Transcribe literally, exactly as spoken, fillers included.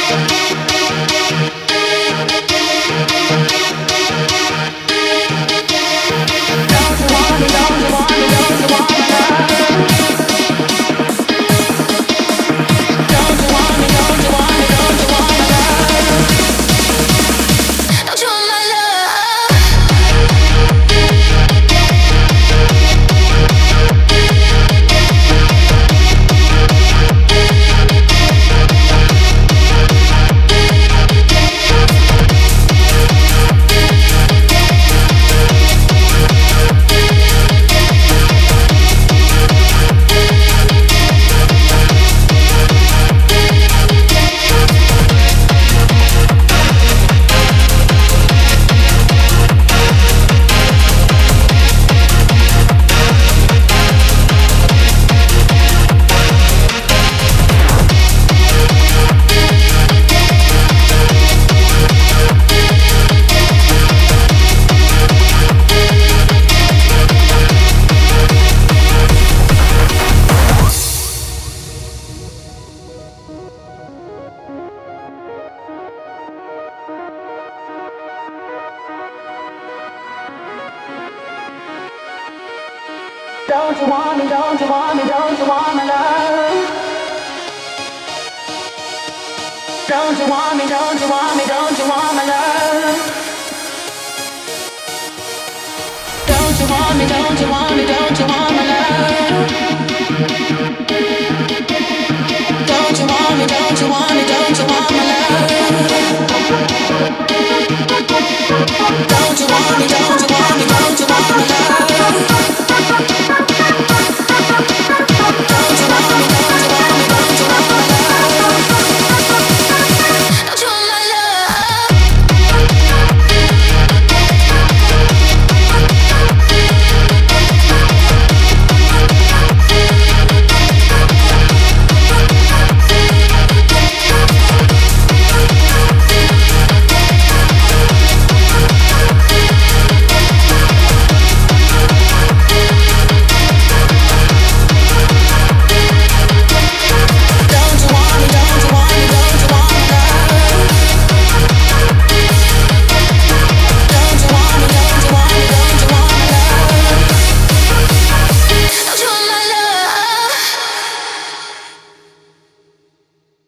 Don't you want me, don't you want me, don't you want my love? Don't you want me, don't you want me, don't you want my love? Don't you want me, don't you want me, don't you want my love? Don't you want me, don't you want me, don't you want my love? Don't you want me, don't you want me,